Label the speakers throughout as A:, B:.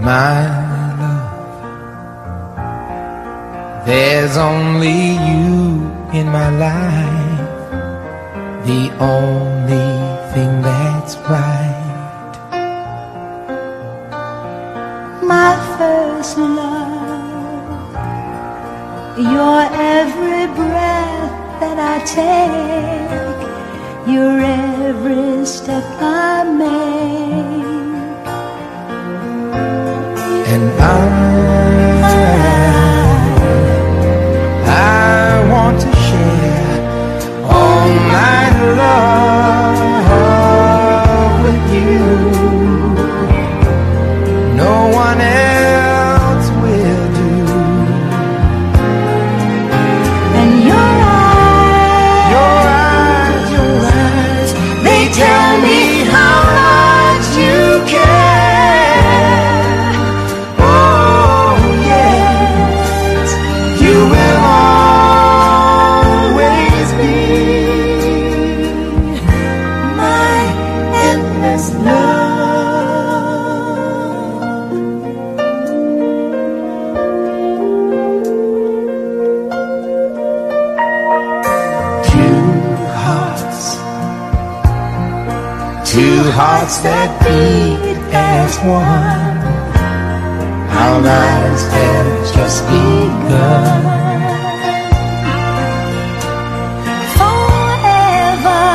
A: My love, there's only you in my life, the only thing that's right.
B: My first love, your every breath that I take, your every step I make.
A: And I want to share all my love with you. No one else will do.
B: And your eyes, they tell me how much you care. Oh yes, you will always be my endless love.
A: Two hearts that beat as one. Our lives have just begun.
B: Forever,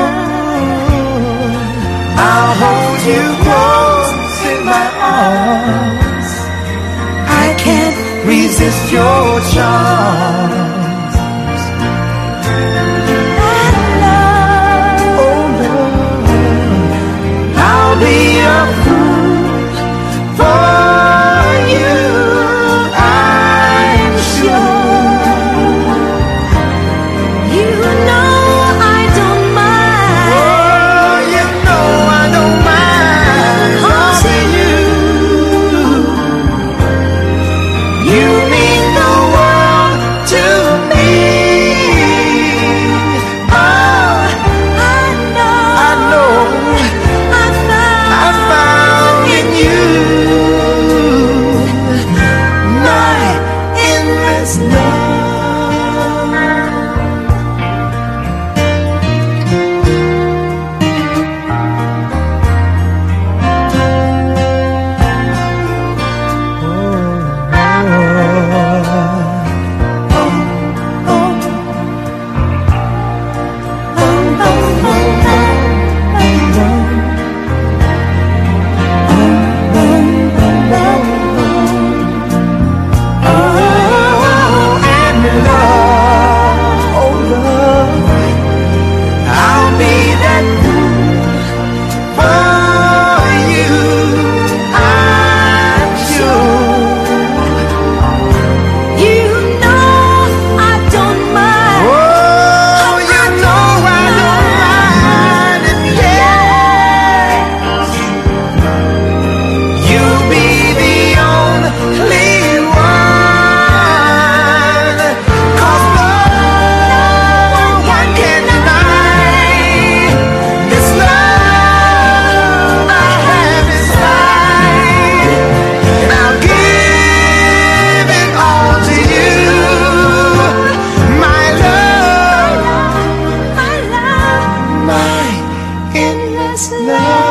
A: I'll hold you close in my arms. I can't resist your charms. Be a fool for you, I'm sure.
B: you know I don't mind.
A: Oh, you know I don't mind. 'Cause you mean the world to me. Oh,
B: I know.
A: I found in you my endless love.
B: Love.